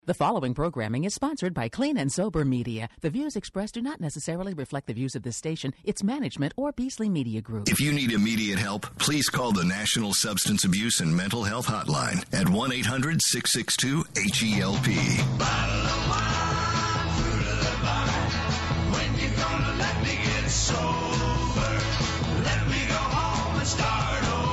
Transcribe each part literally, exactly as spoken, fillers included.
The following programming is sponsored by Clean and Sober Media. The views expressed do not necessarily reflect the views of this station, its management, or Beasley Media Group. If you need immediate help, please call the National Substance Abuse and Mental Health Hotline at one eight hundred six six two H E L P. Bottle of wine, fruit of the vine. When you gonna let me get sober? Let me go home and start over.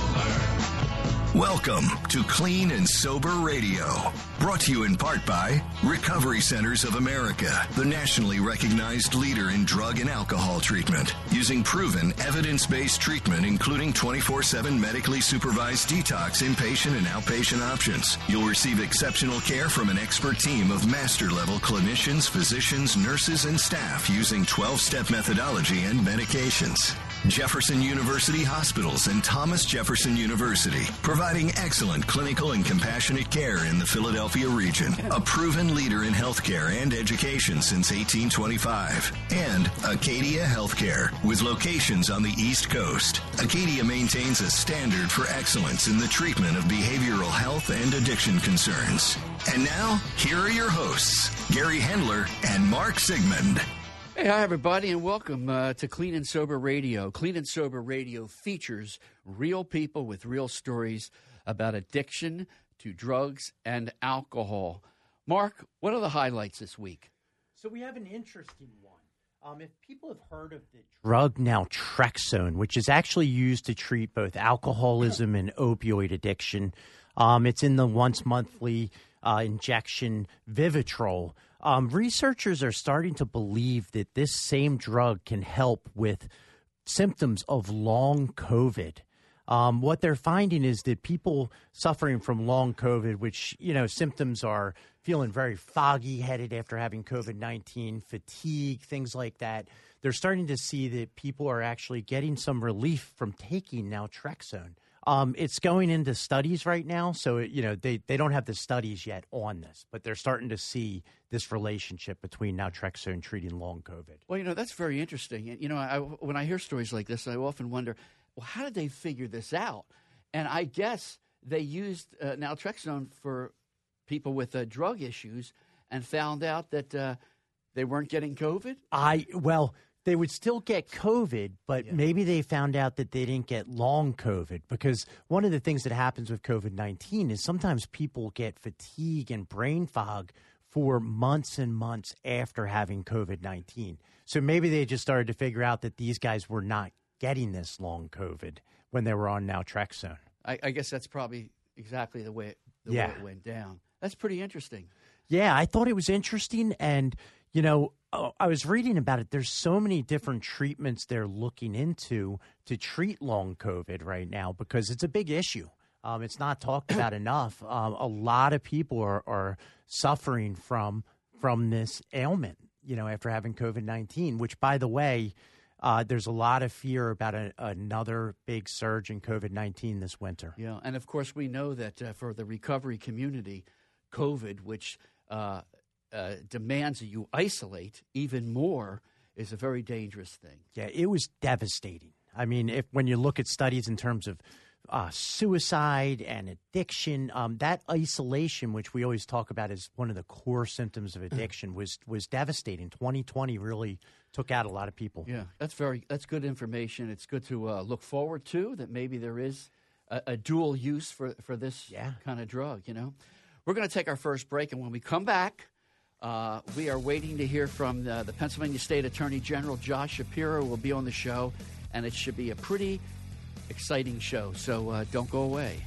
Welcome to Clean and Sober Radio. Brought to you in part by Recovery Centers of America, the nationally recognized leader in drug and alcohol treatment. Using proven, evidence-based treatment, including twenty-four seven medically supervised detox, inpatient and outpatient options. You'll receive exceptional care from an expert team of master-level clinicians, physicians, nurses, and staff using twelve-step methodology and medications. Jefferson University Hospitals and Thomas Jefferson University, providing excellent clinical and compassionate care in the Philadelphia region. A proven leader in healthcare and education since eighteen twenty-five. And Acadia Healthcare, with locations on the East Coast. Acadia maintains a standard for excellence in the treatment of behavioral health and addiction concerns. And now, here are your hosts, Gary Hendler and Mark Sigmund. Hey, hi, everybody, and welcome uh, to Clean and Sober Radio. Clean and Sober Radio features real people with real stories about addiction to drugs and alcohol. Mark, what are the highlights this week? So we have an interesting one. Um, if people have heard of the drug naltrexone, which is actually used to treat both alcoholism and opioid addiction, um, it's in the once-monthly uh, injection Vivitrol. Um, researchers are starting to believe that this same drug can help with symptoms of long COVID. Um, what they're finding is that people suffering from long COVID, which, you know, symptoms are feeling very foggy headed after having COVID nineteen, fatigue, things like that. They're starting to see that people are actually getting some relief from taking naltrexone. Um, it's going into studies right now, so, it, you know, they, they don't have the studies yet on this, but they're starting to see this relationship between naltrexone treating long COVID. Well, you know, that's very interesting. And, you know, I, when I hear stories like this, I often wonder, well, how did they figure this out? And I guess they used uh, naltrexone for people with uh, drug issues and found out that uh, they weren't getting COVID? I, well... They would still get COVID, but yeah. maybe they found out that they didn't get long COVID, because one of the things that happens with COVID nineteen is sometimes people get fatigue and brain fog for months and months after having COVID nineteen. So maybe they just started to figure out that these guys were not getting this long COVID when they were on naltrexone. I, I guess that's probably exactly the way, it, the yeah. way it went down. That's pretty interesting. Yeah, I thought it was interesting, and you know, I was reading about it. There's so many different treatments they're looking into to treat long COVID right now because it's a big issue. Um, it's not talked about enough. Um, a lot of people are, are suffering from from this ailment, you know, after having COVID nineteen, which, by the way, uh, there's a lot of fear about a, another big surge in COVID nineteen this winter. Yeah, and of course, we know that uh, for the recovery community, COVID, which uh, Uh, demands that you isolate even more, is a very dangerous thing. Yeah, it was devastating. I mean, if when you look at studies in terms of uh, suicide and addiction, um, that isolation, which we always talk about as one of the core symptoms of addiction, was was devastating. twenty twenty really took out a lot of people. Yeah, that's very that's good information. It's good to uh, look forward to that maybe there is a, a dual use for, for this yeah. kind of drug, you know. We're going to take our first break, and when we come back, Uh, we are waiting to hear from the, the Pennsylvania State Attorney General. Josh Shapiro will be on the show, and it should be a pretty exciting show. So uh, don't go away.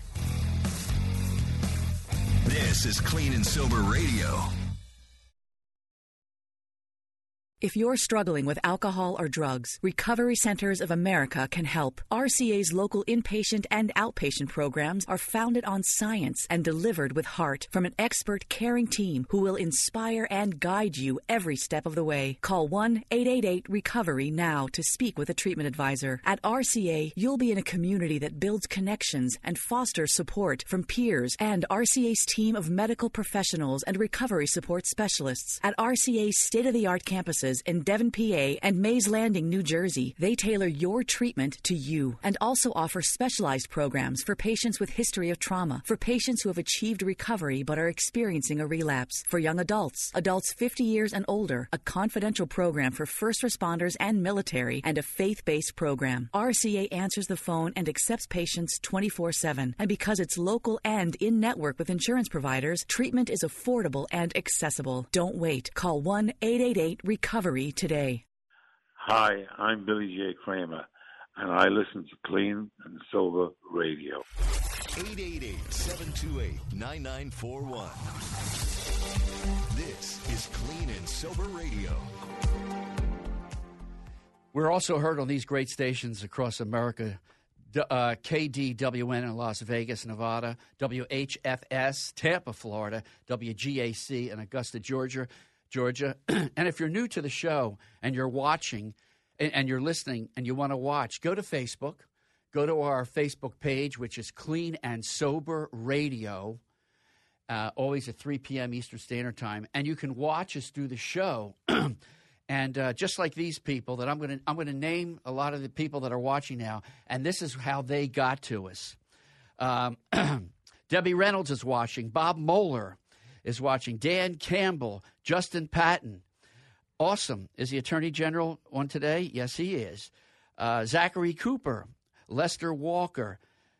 This is Clean and Sober Radio. If you're struggling with alcohol or drugs, Recovery Centers of America can help. R C A's local inpatient and outpatient programs are founded on science and delivered with heart from an expert, caring team who will inspire and guide you every step of the way. Call one eight eight eight recovery now to speak with a treatment advisor. At R C A, you'll be in a community that builds connections and fosters support from peers and R C A's team of medical professionals and recovery support specialists. At R C A's state-of-the-art campuses, offices in Devon, P A and Mays Landing, New Jersey. They tailor your treatment to you and also offer specialized programs for patients with history of trauma, for patients who have achieved recovery but are experiencing a relapse, for young adults, adults fifty years and older, a confidential program for first responders and military, and a faith-based program. R C A answers the phone and accepts patients twenty-four seven. And because it's local and in-network with insurance providers, treatment is affordable and accessible. Don't wait. Call one eight eight eight recovery today. Hi, I'm Billy J. Kramer, and I listen to Clean and Sober Radio. eight eight eight, seven two eight, nine nine four one. This is Clean and Sober Radio. We're also heard on these great stations across America. Uh, K D W N in Las Vegas, Nevada, W H F S, Tampa, Florida, W G A C in Augusta, Georgia, Georgia. And if you're new to the show and you're watching and, and you're listening and you want to watch, go to Facebook. Go to our Facebook page, which is Clean and Sober Radio, uh, always at three p.m. Eastern Standard Time. And you can watch us through the show. And uh, just like these people that I'm going to I'm going to name a lot of the people that are watching now, and this is how they got to us. Um, Debbie Reynolds is watching. Bob Moeller is watching. Dan Campbell, Justin Patton. Awesome. Is the Attorney General on today? Yes, he is. Uh, Zachary Cooper, Lester Walker,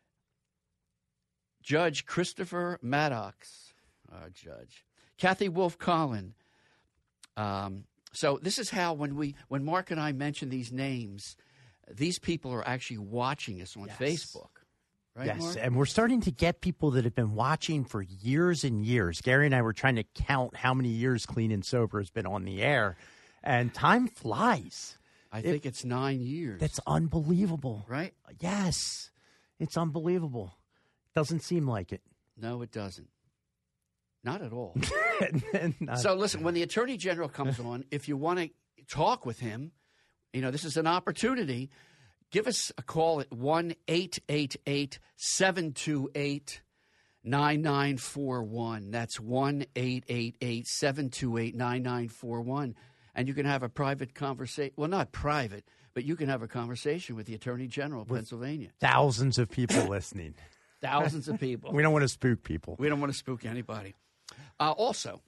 Judge Christopher Maddox, uh, Judge Kathy Wolf Collin. Um, So this is how when we when Mark and I mention these names, these people are actually watching us on yes. Facebook. Right, yes, Mark? And we're starting to get people that have been watching for years and years. Gary and I were trying to count how many years Clean and Sober has been on the air, and time flies. I it, think it's nine years. That's unbelievable. Right? Yes, it's unbelievable. Doesn't seem like it. No, it doesn't. Not at all. Not. So listen, when the Attorney General comes on, if you want to talk with him, you know, this is an opportunity. Give us a call at one eight eight eight, seven two eight, nine nine four one. That's one eight eight eight, seven two eight, nine nine four one. And you can have a private conversation. Well, not private, but you can have a conversation with the Attorney General of with Pennsylvania. Thousands of people listening. Thousands of people. We don't want to spook people. We don't want to spook anybody. Uh, also,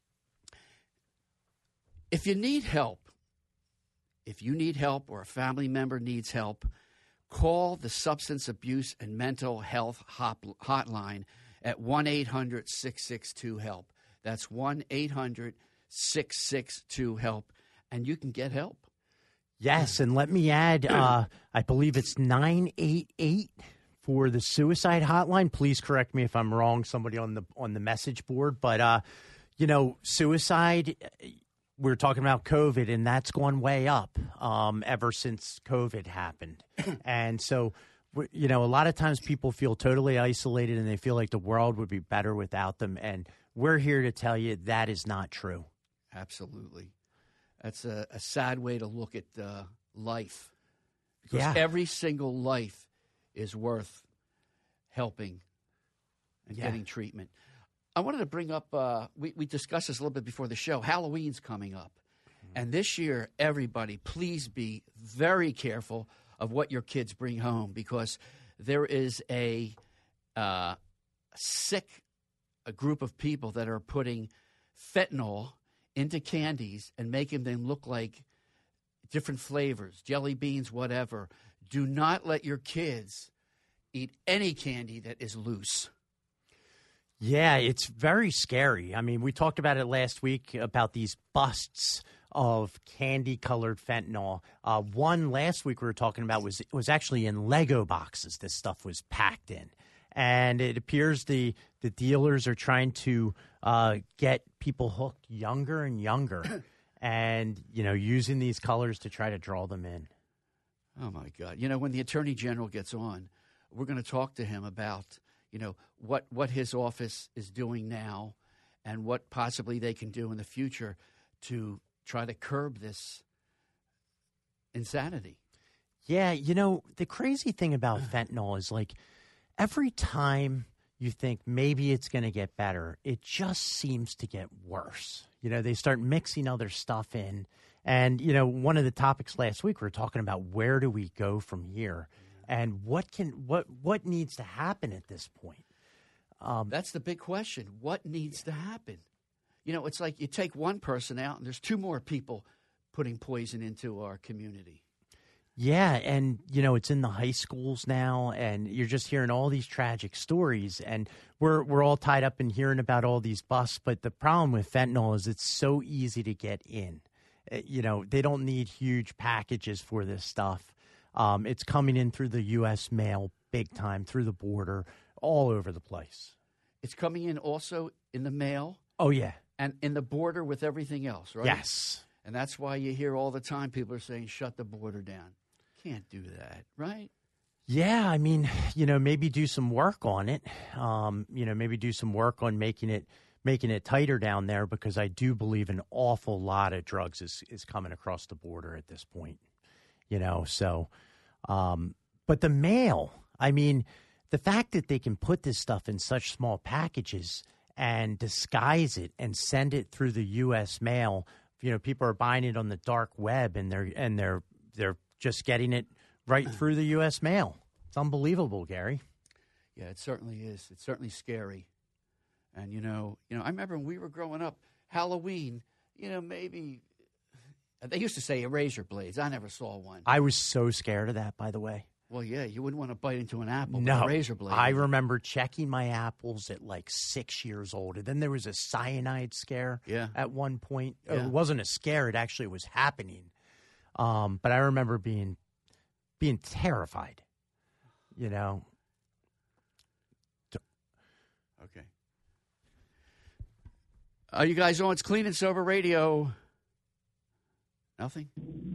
if you need help, if you need help or a family member needs help, call the Substance Abuse and Mental Health hop- Hotline at one eight hundred, six six two, HELP. That's one eight hundred, six six two, HELP, and you can get help. Yes, and let me add, uh, I believe it's nine eight eight for the suicide hotline. Please correct me if I'm wrong, somebody on the on the message board. But, uh, you know, suicide, we're talking about COVID, and that's gone way up um, ever since COVID happened. And so, you know, a lot of times people feel totally isolated and they feel like the world would be better without them. And we're here to tell you that is not true. Absolutely. That's a, a sad way to look at uh, life. Because yeah. every single life is worth helping and yeah. getting treatment. I wanted to bring up, uh, we, we discussed this a little bit before the show, Halloween's coming up. Mm-hmm. And this year, everybody, please be very careful of what your kids bring home, because there is a uh, sick a group of people that are putting fentanyl into candies and making them look like different flavors, jelly beans, whatever. Do not let your kids eat any candy that is loose. Yeah, it's very scary. I mean, we talked about it last week about these busts of candy-colored fentanyl. Uh, one last week we were talking about was was actually in Lego boxes. This stuff was packed in, and it appears the the dealers are trying to uh, get people hooked younger and younger, and you know, using these colors to try to draw them in. Oh, my God. You know, when the Attorney General gets on, we're going to talk to him about, you know, what, what his office is doing now and what possibly they can do in the future to try to curb this insanity. Yeah, you know, the crazy thing about fentanyl is, like, every time you think maybe it's going to get better. It just seems to get worse. You know, they start mixing other stuff in. And, you know, one of the topics last week, we were talking about where do we go from here and what can what what needs to happen at this point. Um, That's the big question. What needs to happen? You know, it's like you take one person out and there's two more people putting poison into our community. Yeah, and, you know, it's in the high schools now, and you're just hearing all these tragic stories, and we're we're all tied up in hearing about all these busts, but the problem with fentanyl is it's so easy to get in. Uh, You know, they don't need huge packages for this stuff. Um, it's coming in through the U S mail big time, through the border, all over the place. It's coming in also in the mail Oh, yeah. and in the border with everything else, right? Yes. And that's why you hear all the time people are saying, shut the border down. Can't do that, right? Yeah, I mean, you know, maybe do some work on it. Um, you know, maybe do some work on making it making it tighter down there, because I do believe an awful lot of drugs is, is coming across the border at this point. You know, so, um, but the mail, I mean, the fact that they can put this stuff in such small packages and disguise it and send it through the U S mail, you know, people are buying it on the dark web, and they're and they're they're just getting it right through the U S mail. It's unbelievable, Gary. Yeah, it certainly is. It's certainly scary. And, you know, you know, I remember when we were growing up, Halloween, you know, maybe they used to say razor blades. I never saw one. I was so scared of that, by the way. Well, yeah, you wouldn't want to bite into an apple with No, a razor blade. I remember checking my apples at like six years old. And then there was a cyanide scare Yeah. at one point. Yeah. It wasn't a scare. It actually was happening. Um, but I remember being being terrified, you know. Okay. Are you guys on? It's Clean and Sober Radio. Nothing?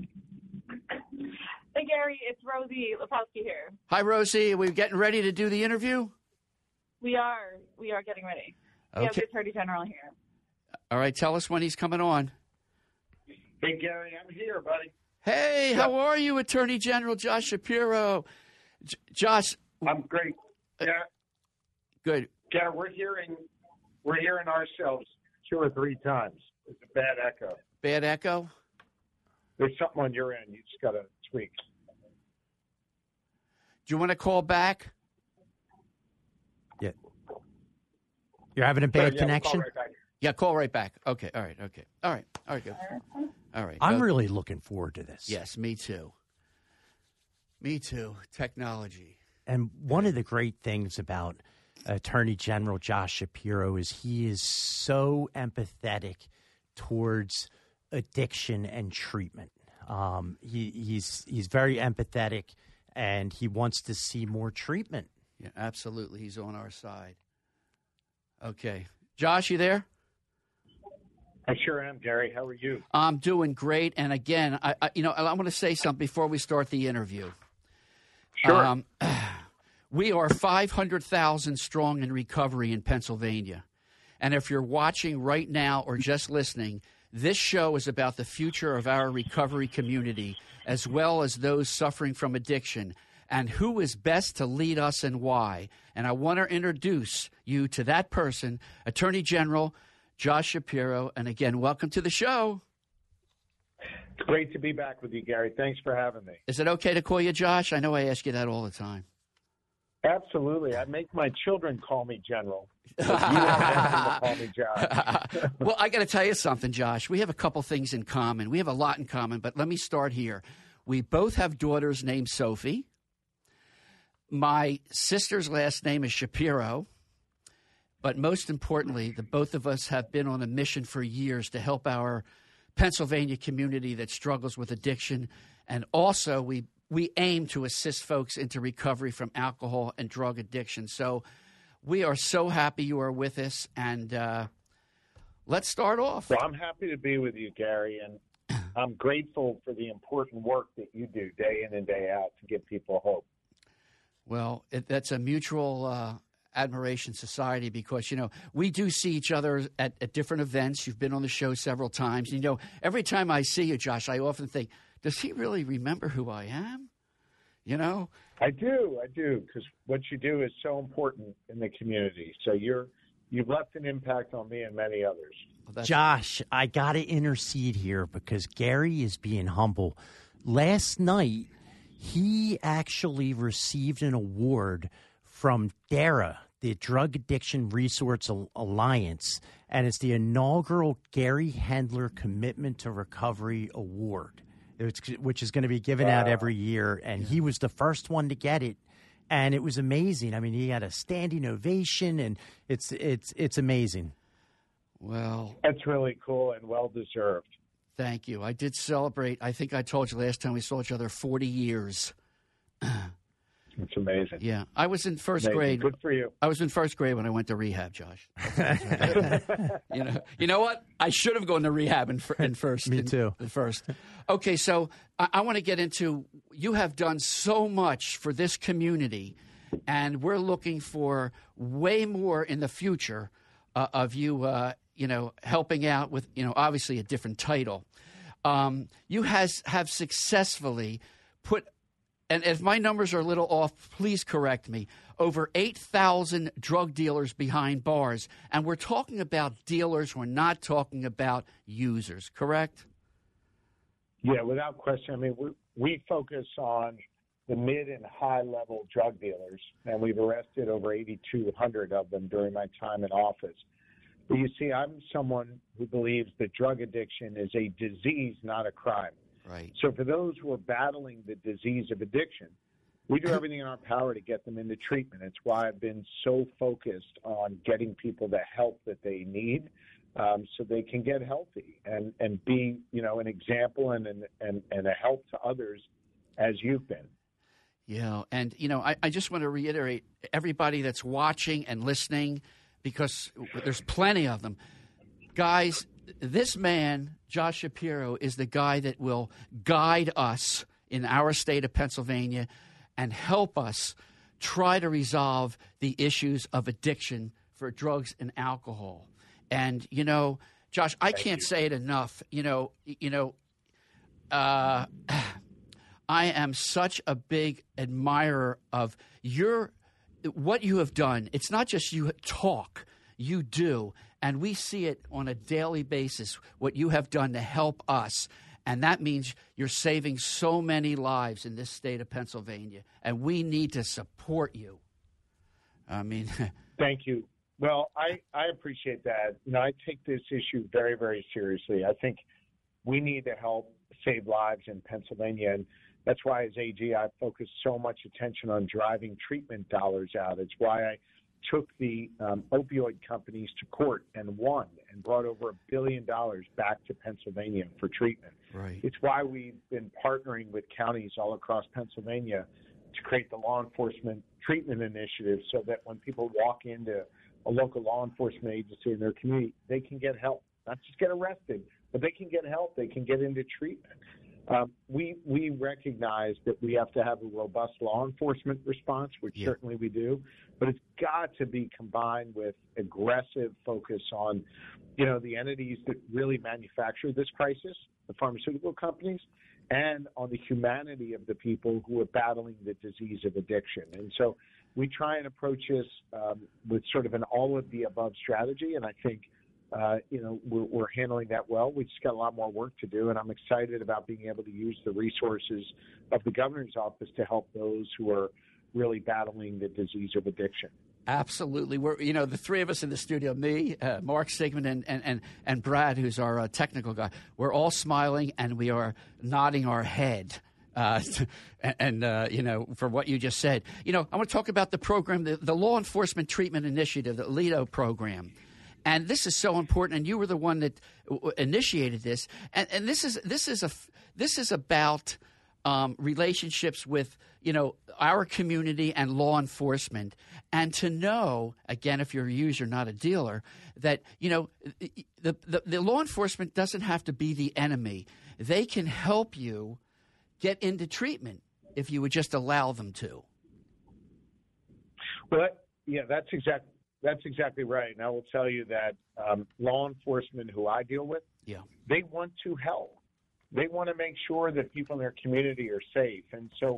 Hey, Gary, it's Rosie Lepowski here. Hi, Rosie. Are we getting ready to do the interview? We are. We are getting ready. We have Okay. the Attorney General here. All right. Tell us when he's coming on. Hey, Gary, I'm here, buddy. Hey, how are you, Attorney General Josh Shapiro? J- Josh, I'm great. Yeah, good. yeah, we're hearing, we're hearing ourselves two or three times. It's a bad echo. Bad echo? There's something on your end. You just got to tweak. Do you want to call back? Yeah. You're having a So, bad yeah, we'll call connection? right back. Yeah, call right back. Okay, all right, okay. All right, all right, good. All right. I'm go- really looking forward to this. Yes, me too. Me too. Technology. And one of the great things about Attorney General Josh Shapiro is he is so empathetic towards addiction and treatment. Um, he, he's he's very empathetic, and he wants to see more treatment. Yeah, absolutely. He's on our side. Okay. Josh, you there? I sure am, Gary. How are you? I'm doing great. And again, I, I you know, I want to say something before we start the interview. Sure. Um, we are five hundred thousand strong in recovery in Pennsylvania. And if you're watching right now or just listening, this show is about the future of our recovery community, as well as those suffering from addiction, and who is best to lead us and why. And I want to introduce you to that person, Attorney General Josh Shapiro. And again, welcome to the show. It's great to be back with you, Gary. Thanks for having me. Is it okay to call you Josh? I know I ask you that all the time. Absolutely. I make my children call me General. But you want them to call me Josh. Well, I got to tell you something, Josh. We have a couple things in common. We have a lot in common, but let me start here. We both have daughters named Sophie. My sister's last name is Shapiro. But most importantly, the both of us have been on a mission for years to help our Pennsylvania community that struggles with addiction. And also, we, we aim to assist folks into recovery from alcohol and drug addiction. So we are so happy you are with us. And uh, let's start off. Well, I'm happy to be with you, Gary, and I'm grateful for the important work that you do day in and day out to give people hope. Well, it, that's a mutual uh, admiration society because, you know, we do see each other at, at different events. You've been on the show several times. You know, every time I see you, Josh, I often think, does he really remember who I am? You know, I do, I do, because what you do is so important in the community. So you're you've left an impact on me and many others. Well, Josh, I got to intercede here because Gary is being humble. Last night, he actually received an award from DARA, the Drug Addiction Resource Alliance, and it's the inaugural Gary Hendler Commitment to Recovery Award, which is going to be given wow. out every year. And yeah. he was the first one to get it, and it was amazing. I mean, he had a standing ovation, and it's it's it's amazing. Well, that's really cool and well deserved. Thank you. I did celebrate. I think I told you last time we saw each other forty years. It's amazing. Yeah, I was in first amazing. grade. Good for you. I was in first grade when I went to rehab, Josh. you know, you know what? I should have gone to rehab in, in first. Me in, too. In first. Okay, so I, I want to get into. You have done so much for this community, and we're looking for way more in the future uh, of you. Uh, you know, helping out with, you know, obviously a different title. Um, you has have successfully put. And if my numbers are a little off, please correct me, over eight thousand drug dealers behind bars. And we're talking about dealers. We're not talking about users, correct? Yeah, without question. I mean, we, we focus on the mid and high-level drug dealers, and we've arrested over eighty-two hundred of them during my time in office. But you see, I'm someone who believes that drug addiction is a disease, not a crime. Right. So for those who are battling the disease of addiction, we do everything in our power to get them into treatment. It's why I've been so focused on getting people the help that they need um, so they can get healthy and, and be, you know, an example and, and, and a help to others as you've been. Yeah, and, you know, I, I just want to reiterate, everybody that's watching and listening, because there's plenty of them, guys, this man, Josh Shapiro, is the guy that will guide us in our state of Pennsylvania and help us try to resolve the issues of addiction for drugs and alcohol. And, you know, Josh, I Thank can't you. say it enough. You know, you know, uh, I am such a big admirer of your what you have done. It's not just you talk, you do. And we see it on a daily basis, what you have done to help us. And that means you're saving so many lives in this state of Pennsylvania. And we need to support you. I mean. Thank you. Well, I, I appreciate that. You know, I take this issue very, very seriously. I think we need to help save lives in Pennsylvania. And that's why as A G, I focus so much attention on driving treatment dollars out. It's why I took the um, opioid companies to court and won and brought over a billion dollars back to Pennsylvania for treatment. Right. It's why we've been partnering with counties all across Pennsylvania to create the law enforcement treatment initiative so that when people walk into a local law enforcement agency in their community, they can get help, not just get arrested, but they can get help. They can get into treatment. Um, we we recognize that we have to have a robust law enforcement response, which yeah. certainly we do, but it's got to be combined with aggressive focus on, you know, the entities that really manufacture this crisis, the pharmaceutical companies, and on the humanity of the people who are battling the disease of addiction. And so we try and approach this um, with sort of an all-of-the-above strategy, and I think Uh, you know, we're, we're handling that well. We just got a lot more work to do, and I'm excited about being able to use the resources of the governor's office to help those who are really battling the disease of addiction. Absolutely. We're, you know, the three of us in the studio, me, uh, Mark Sigmund, and, and, and, and Brad, who's our uh, technical guy, we're all smiling and we are nodding our head. Uh, and, and uh, you know, for what you just said. You know, I want to talk about the program, the, the Law Enforcement Treatment Initiative, the LETO program. And this is so important, and you were the one that w- initiated this. And, and this is this is a this is about um, relationships with you know our community and law enforcement, and to know again, if you're a user, not a dealer, that you know the the, the law enforcement doesn't have to be the enemy. They can help you get into treatment if you would just allow them to. Well, that, yeah, that's exactly. That's exactly right. And I will tell you that um, law enforcement who I deal with, yeah, they want to help. They want to make sure that people in their community are safe. And so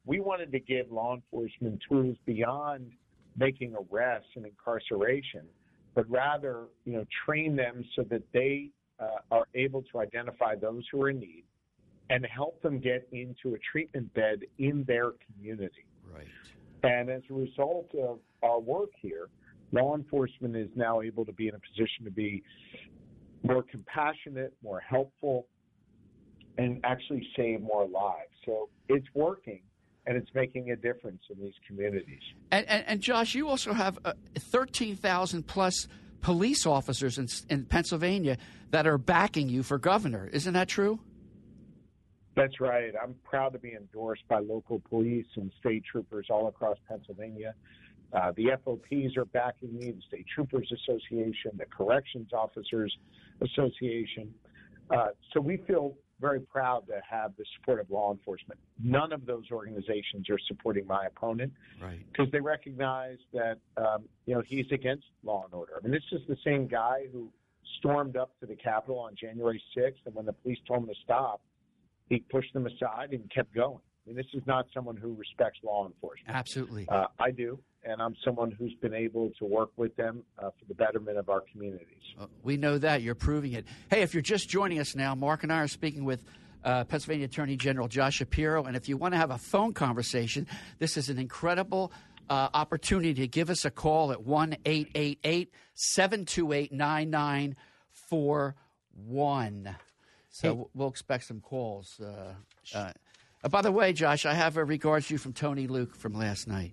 we wanted to give law enforcement tools beyond making arrests and incarceration, but rather, you know, train them so that they uh, are able to identify those who are in need and help them get into a treatment bed in their community. Right. And as a result of our work here, law enforcement is now able to be in a position to be more compassionate, more helpful, and actually save more lives. So it's working, and it's making a difference in these communities. And, and, and Josh, you also have uh, thirteen thousand plus police officers in, in Pennsylvania that are backing you for governor. Isn't that true? That's right. I'm proud to be endorsed by local police and state troopers all across Pennsylvania. Uh, the F O Ps are backing me, the State Troopers Association, the Corrections Officers Association. Uh, so we feel very proud to have the support of law enforcement. None of those organizations are supporting my opponent, right? Because they recognize that um, you know he's against law and order. I mean, this is the same guy who stormed up to the Capitol on January sixth, and when the police told him to stop, he pushed them aside and kept going. I mean, this is not someone who respects law enforcement. Absolutely. Uh, I do, and I'm someone who's been able to work with them uh, for the betterment of our communities. Uh, we know that. You're proving it. Hey, if you're just joining us now, Mark and I are speaking with uh, Pennsylvania Attorney General Josh Shapiro, and if you want to have a phone conversation, this is an incredible uh, opportunity to give us a call at one eight eight eight, seven two eight, nine nine four one. So hey. We'll expect some calls. Uh, uh, uh, by the way, Josh, I have a regards to you from Tony Luke from last night.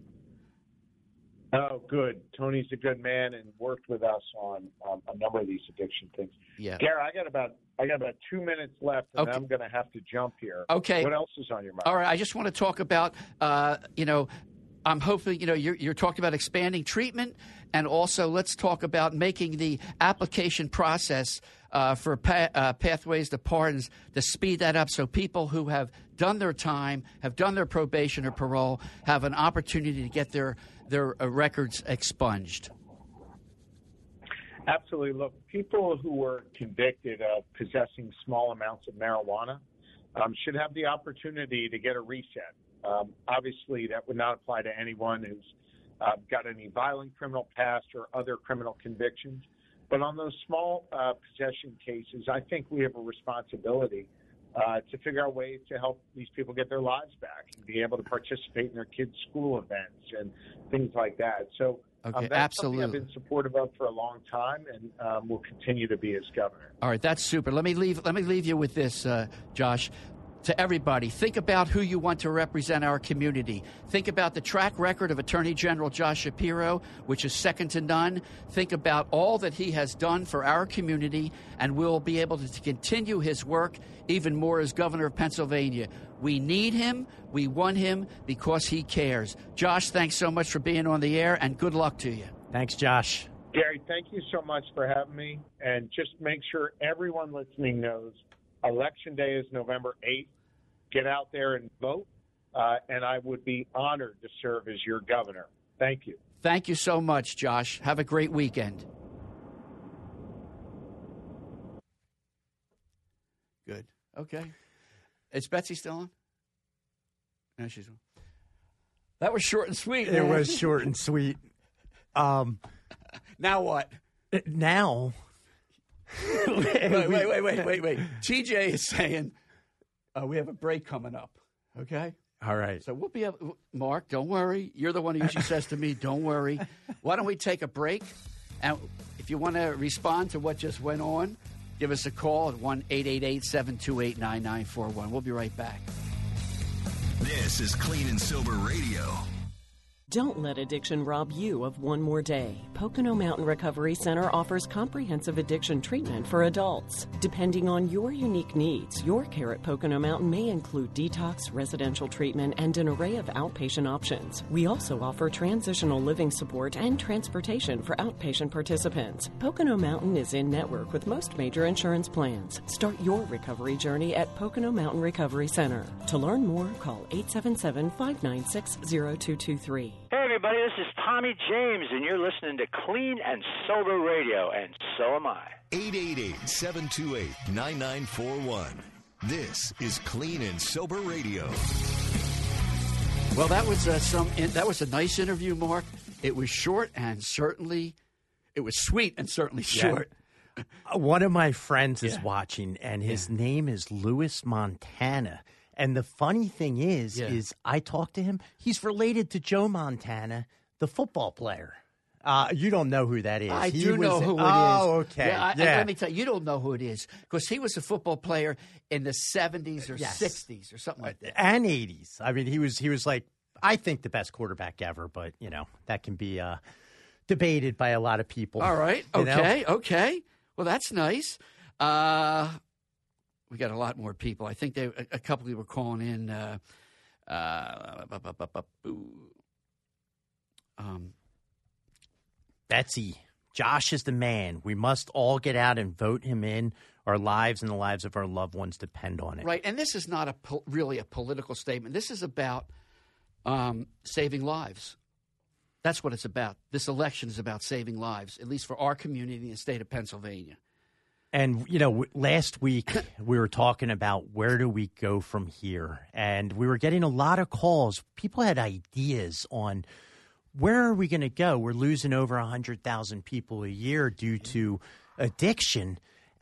Oh, good. Tony's a good man and worked with us on um, a number of these addiction things. Yeah, Gary, I got about I got about two minutes left, and okay. I'm going to have to jump here. Okay. What else is on your mind? All right. I just want to talk about, uh, you know, I'm hoping, you know, you're, you're talking about expanding treatment, and also let's talk about making the application process uh, for pa- uh, pathways to pardons to speed that up so people who have done their time, have done their probation or parole, have an opportunity to get their, their uh, records expunged. Absolutely. Look, people who were convicted of possessing small amounts of marijuana um, should have the opportunity to get a reset. Um, obviously, that would not apply to anyone who's uh, got any violent criminal past or other criminal convictions. But on those small uh, possession cases, I think we have a responsibility uh, to figure out ways to help these people get their lives back and be able to participate in their kids' school events and things like that. So okay, um, that's absolutely. something I've been supportive of for a long time, and um, will continue to be as governor. All right, that's super. Let me leave. Let me leave you with this, uh, Josh. To everybody, think about who you want to represent our community. Think about the track record of Attorney General Josh Shapiro, which is second to none. Think about all that he has done for our community, and we'll be able to continue his work even more as governor of Pennsylvania. We need him. We want him because he cares. Josh, thanks so much for being on the air, and good luck to you. Thanks, Josh. Gary, thank you so much for having me. And just make sure everyone listening knows Election Day is November eighth. Get out there and vote, uh, and I would be honored to serve as your governor. Thank you. Thank you so much, Josh. Have a great weekend. Good. Okay. Is Betsy still on? No, she's on. That was short and sweet. It man. was short and sweet. Um, now what? Now. wait, wait, wait, wait, wait, wait. T J is saying uh, we have a break coming up. Okay? All right. So we'll be able, Mark, don't worry. You're the one who usually says to me, don't worry. Why don't we take a break? And if you want to respond to what just went on, give us a call at one eight eight eight, seven two eight, nine nine four one. We'll be right back. This is Clean and Sober Radio. Don't let addiction rob you of one more day. Pocono Mountain Recovery Center offers comprehensive addiction treatment for adults. Depending on your unique needs, your care at Pocono Mountain may include detox, residential treatment, and an array of outpatient options. We also offer transitional living support and transportation for outpatient participants. Pocono Mountain is in network with most major insurance plans. Start your recovery journey at Pocono Mountain Recovery Center. To learn more, call eight seven seven, five nine six, zero two two three. Hey everybody, this is Tommy James, and you're listening to Clean and Sober Radio, and so am I. eight eight eight, seven two eight, nine nine four one. This is Clean and Sober Radio. Well, that was uh, some. That was a nice interview, Mark. It was short and certainly, it was sweet and certainly short. Yeah. One of my friends is Yeah. watching, and his Yeah. name is Louis Montana. And the funny thing is, Yeah. is I talked to him. He's related to Joe Montana, the football player. Uh, you don't know who that is. I He do was- know who it is. Oh, okay. Yeah, I, yeah. I- let me tell you, you don't know who it is because he was a football player in the seventies or Yes. sixties or something like that. And eighties. I mean, he was he was like, I think the best quarterback ever, but you know that can be uh, debated by a lot of people. All right. you know? Okay. Okay. Well, that's nice. Uh, we got a lot more people. I think they a, a couple of were calling in. Uh, uh, bu- bu- bu- bu- bu- um, Betsy, Josh is the man. We must all get out and vote him in. Our lives and the lives of our loved ones depend on it. right. And this is not a po- really a political statement. This is about um, saving lives. That's what it's about. This election is about saving lives, at least for our community in the state of Pennsylvania. And, you know, w- last week we were talking about where do we go from here? And we were getting a lot of calls. People had ideas on where are we going to go? We're losing over one hundred thousand people a year due to addiction.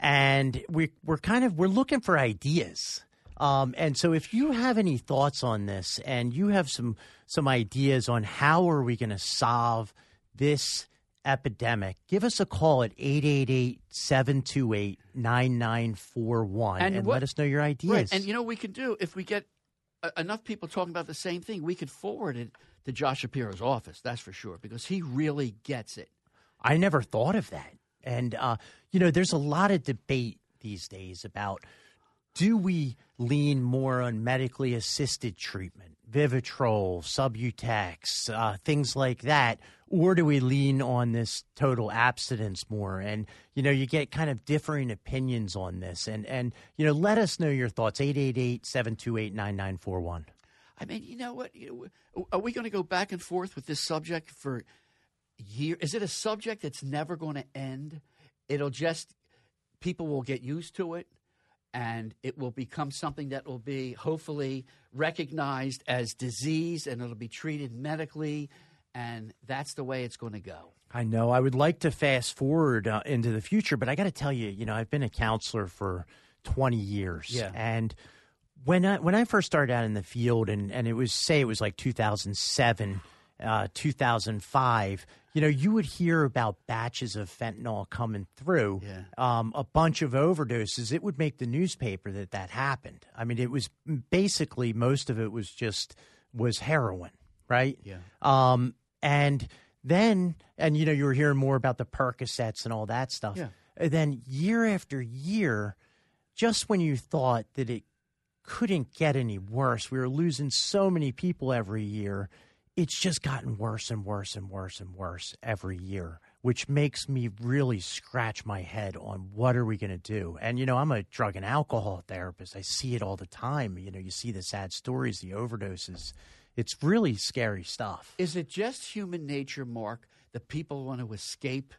And we, we're kind of, we're looking for ideas. Um, and so if you have any thoughts on this and you have some, some ideas on how are we going to solve this epidemic, give us a call at eight eight eight, seven two eight, nine nine four one and, what- let us know your ideas. Right. And you know what we can do if we get uh, enough people talking about the same thing, we could forward it to Josh Shapiro's office. That's for sure, because he really gets it. I never thought of that. And, uh, you know, there's a lot of debate these days about do we lean more on medically assisted treatment, Vivitrol, Subutex, uh, things like that, or do we lean on this total abstinence more? And, you know, you get kind of differing opinions on this. And, and you know, let us know your thoughts, eight eight eight, seven two eight, nine nine four one. I mean, you know what? You know, are we going to go back and forth with this subject for years? Is it a subject that's never going to end? It'll just, people will get used to it, and it will become something that will be hopefully recognized as disease, and it'll be treated medically, and that's the way it's going to go. I know. I would like to fast forward uh, into the future, but I got to tell you, you know, I've been a counselor for twenty years. Yeah. And when I, when I first started out in the field, and, and it was, say it was like two thousand seven, uh, two thousand five, you know, you would hear about batches of fentanyl coming through, Yeah. um, a bunch of overdoses. It would make the newspaper that that happened. I mean, it was basically most of it was just was heroin, right? Yeah. Um, and then, and you know, you were hearing more about the Percocets and all that stuff. Yeah. And then year after year, just when you thought that it couldn't get any worse, we were losing so many people every year. It's just gotten worse and worse and worse and worse every year, which makes me really scratch my head on what are we going to do? And, you know, I'm a drug and alcohol therapist. I see it all the time. You know, you see the sad stories, the overdoses. It's really scary stuff. Is it just human nature, Mark, that people want to escape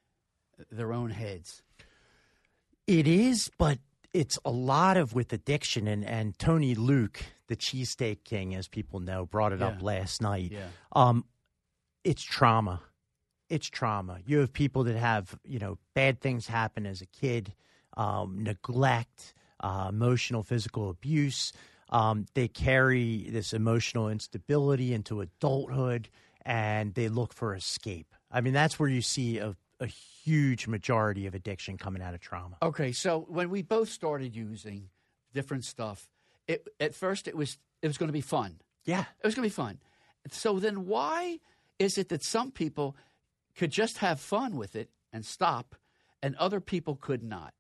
their own heads? It is, but it's a lot of with addiction. And, and Tony Luke, the Cheesesteak King, as people know, brought it Yeah. up last night. Yeah. Um, it's trauma. It's trauma. You have people that have, you know, bad things happen as a kid, um, neglect, uh, emotional, physical abuse. Um, they carry this emotional instability into adulthood, and they look for escape. I mean, that's where you see a, a huge majority of addiction coming out of trauma. Okay, so when we both started using different stuff, it, at first it was it was going to be fun. Yeah. It was going to be fun. So then why is it that some people could just have fun with it and stop, and other people could not?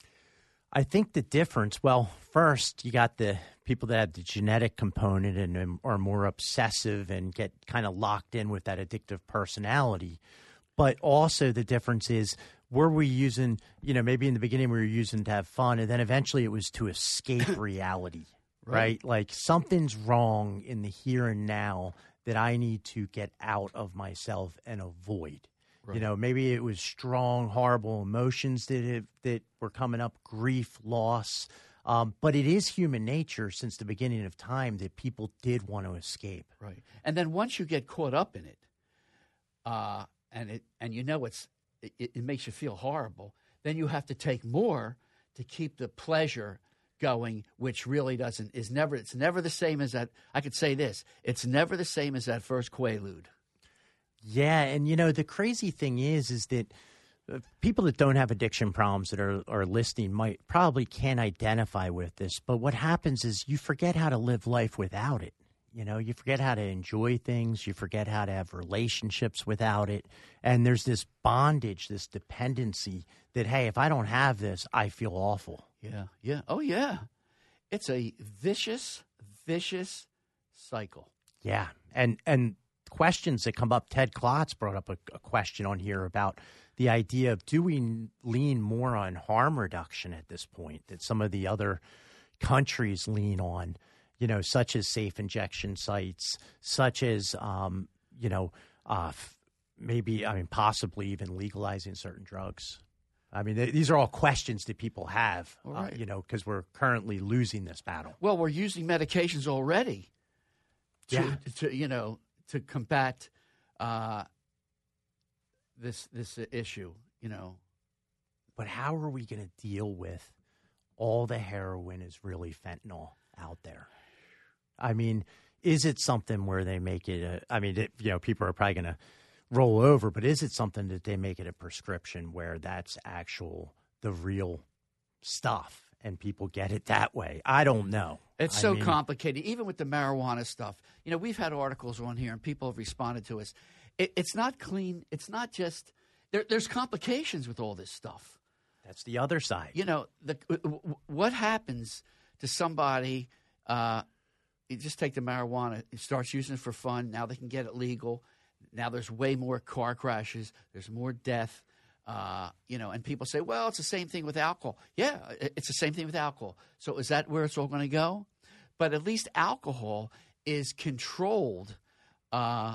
I think the difference, well, first, you got the people that have the genetic component and um, are more obsessive and get kind of locked in with that addictive personality. But also the difference is, were we using, you know, maybe in the beginning we were using to have fun, and then eventually it was to escape reality, right? Right. Like something's wrong in the here and now that I need to get out of myself and avoid. Right. You know, maybe it was strong, horrible emotions that have, that were coming up, grief, loss, Um, but it is human nature since the beginning of time that people did want to escape. Right. And then once you get caught up in it, uh, and it and you know it's it, it makes you feel horrible, then you have to take more to keep the pleasure going, which really doesn't is never it's never the same as that. I could say this: it's never the same as that first Quaalude. Yeah, and you know the crazy thing is, is that uh, people that don't have addiction problems that are are listening might probably can't identify with this. But what happens is you forget how to live life without it. You know, you forget how to enjoy things. You forget how to have relationships without it. And there's this bondage, this dependency that, hey, if I don't have this, I feel awful. Yeah, yeah. Oh, yeah. It's a vicious, vicious cycle. Yeah. And and questions that come up, Ted Klotz brought up a, a question on here about the idea of do we lean more on harm reduction at this point that some of the other countries lean on? You know, such as safe injection sites, such as, um, you know, uh, f- maybe, I mean, possibly even legalizing certain drugs. I mean, th- these are all questions that people have, right. uh, you know, because we're currently losing this battle. Well, we're using medications already to, Yeah. to you know, to combat uh, this this issue, you know. But how are we going to deal with all the heroin is really fentanyl out there? I mean, is it something where they make it a, I mean, it, you know, people are probably going to roll over, but is it something that they make it a prescription where that's actual, the real stuff and people get it that way? I don't know. It's I so mean, complicated, even with the marijuana stuff. You know, we've had articles on here and people have responded to us. It, it's not clean. It's not just, there, there's complications with all this stuff. That's the other side. You know, the, what happens to somebody, uh, you just take the marijuana, it starts using it for fun. Now they can get it legal. Now there's way more car crashes. There's more death. Uh, you know, and people say, well, it's the same thing with alcohol. Yeah, it's the same thing with alcohol. So is that where it's all going to go? But at least alcohol is controlled. Uh,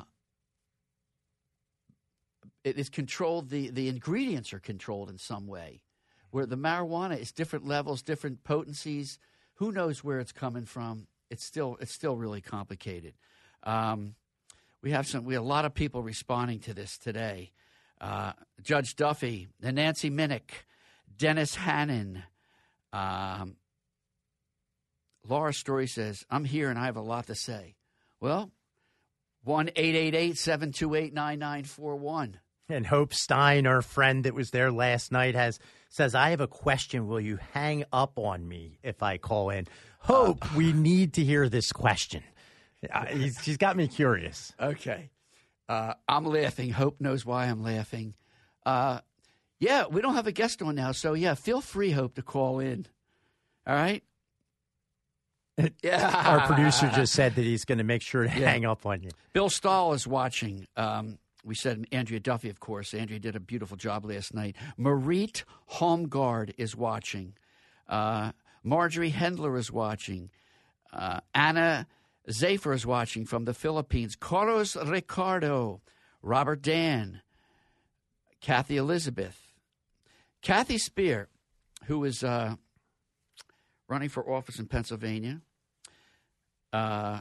it is controlled. The, the ingredients are controlled in some way. Where the marijuana is different levels, different potencies. Who knows where it's coming from? It's still it's still really complicated. Um, we have some we have a lot of people responding to this today. Uh, Judge Duffy, and Nancy Minnick, Dennis Hannon, um, Laura Story says, "I'm here and I have a lot to say." Well, one eight eight eight seven two eight nine nine four one. And Hope Stein, our friend that was there last night, has says, I have a question. Will you hang up on me if I call in? Hope, uh, we need to hear this question. Uh, he's, she's got me curious. Okay. Uh, I'm laughing. Hope knows why I'm laughing. Uh, yeah, we don't have a guest on now, so yeah, feel free, Hope, to call in. All right? Yeah. Our producer just said that he's going to make sure to yeah. hang up on you. Bill Stahl is watching. Um, we said Andrea Duffy, of course. Andrea did a beautiful job last night. Marit Holmgard is watching. Uh, Marjorie Hendler is watching. Uh, Anna Zafer is watching from the Philippines. Carlos Ricardo. Robert Dan. Kathy Elizabeth. Kathy Spear, who is uh, running for office in Pennsylvania. Uh,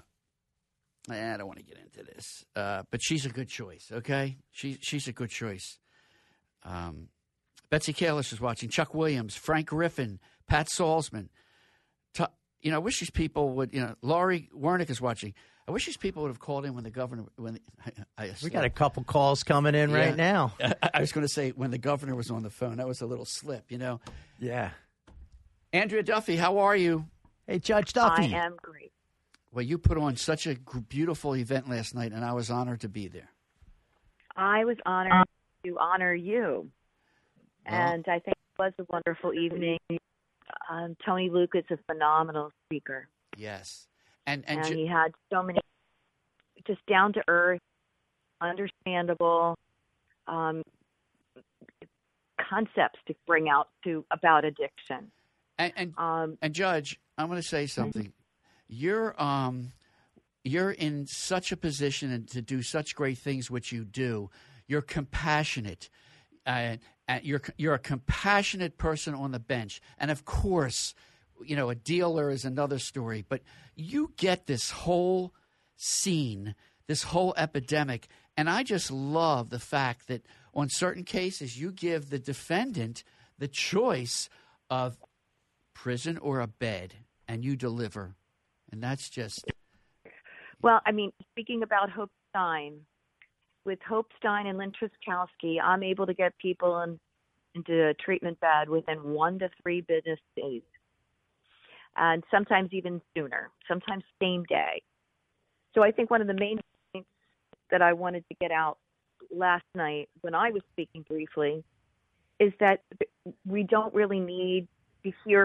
I don't want to get into this, uh, but she's a good choice, okay? She, she's a good choice. Um, Betsy Kalish is watching. Chuck Williams, Frank Griffin, Pat Salzman. T- you know, I wish these people would, you know, Laurie Wernick is watching. I wish these people would have called in when the governor, when the, I, I we got a couple calls coming in yeah. right now. I, I was going to say when the governor was on the phone. That was a little slip, you know? Yeah. Andrea Duffy, how are you? Hey, Judge Duffy. I am great. Well, you put on such a beautiful event last night, and I was honored to be there. I was honored to honor you. Well, and I think it was a wonderful evening. Um, Tony Luke is a phenomenal speaker. Yes. And, and, and ju- he had so many just down-to-earth, understandable um, concepts to bring out to about addiction. And, and, um, and Judge, I'm going to say something. Mm-hmm. You're um, you're in such a position to do such great things, which you do. You're compassionate. Uh, and you're you're a compassionate person on the bench, and of course, you know, a dealer is another story. But you get this whole scene, this whole epidemic, and I just love the fact that on certain cases you give the defendant the choice of prison or a bed, and you deliver. And that's just... Well, I mean, speaking about Hope Stein, with Hope Stein and Lynn Truskowski, I'm able to get people in, into a treatment bed within one to three business days, and sometimes even sooner, sometimes same day. So I think one of the main points that I wanted to get out last night when I was speaking briefly is that we don't really need to hear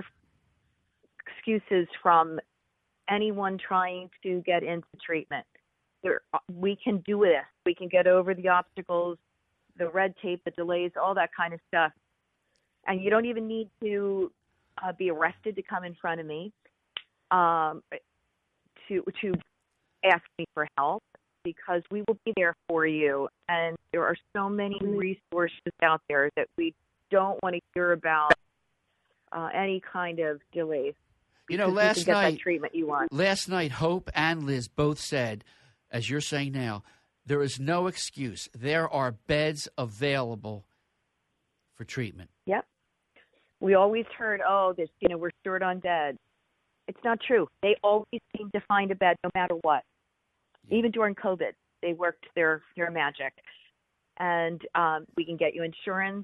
excuses from anyone trying to get into treatment. There, we can do this. We can get over the obstacles, the red tape, the delays, all that kind of stuff. And you don't even need to uh, be arrested to come in front of me um, to to ask me for help, because we will be there for you. And there are so many resources out there that we don't want to hear about uh, any kind of delays. You know, You last can get night, that treatment you want. last night, Hope and Liz both said, as you're saying now, there is no excuse. There are beds available for treatment. Yep. We always heard, oh, this, you know, we're short on beds. It's not true. They always seem to find a bed no matter what. Yeah. Even during COVID, they worked their, their magic. And um, we can get you insurance.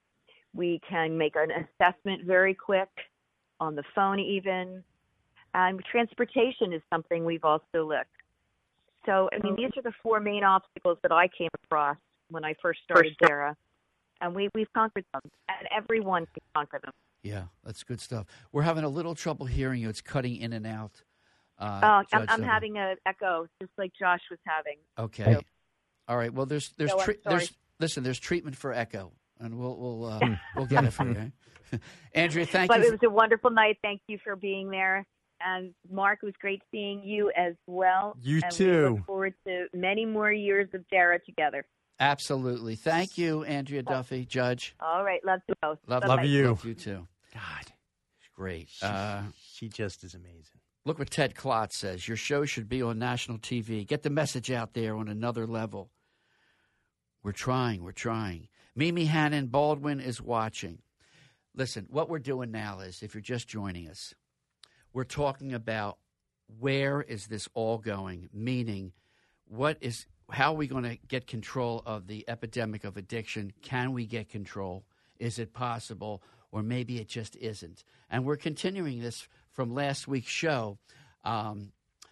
We can make an assessment very quick, on the phone even. And transportation is something we've also looked. So, I mean, these are the four main obstacles that I came across when I first started Dara. And we, we've conquered them. And everyone can conquer them. Yeah, that's good stuff. We're having a little trouble hearing you. It's cutting in and out. Uh, oh, I'm, Judge I'm Silver. having an echo, just like Josh was having. Okay. All right. Well, there's there's So, I'm tre- sorry. there's listen. There's treatment for echo, and we'll we'll uh, we'll get it for you. eh? Andrea, thank But you. it was a wonderful night. Thank you for being there. And Mark, it was great seeing you as well. You and too. We look forward to many more years of Dara together. Absolutely. Thank you, Andrea Duffy, Judge. All right. Love you both. Love, Bye-bye. Love you. Love you too. God, It's great. she, Uh, she just is amazing. look what Ted Klotz says. Your show should be on national T V. Get the message out there on another level. We're trying. We're trying. Mimi Hannon Baldwin is watching. Listen, what we're doing now is, if you're just joining us, we're talking about where is this all going, meaning what is, how are we going to get control of the epidemic of addiction? Can we get control? Is it possible? Or maybe it just isn't. And we're continuing this from last week's show. Um,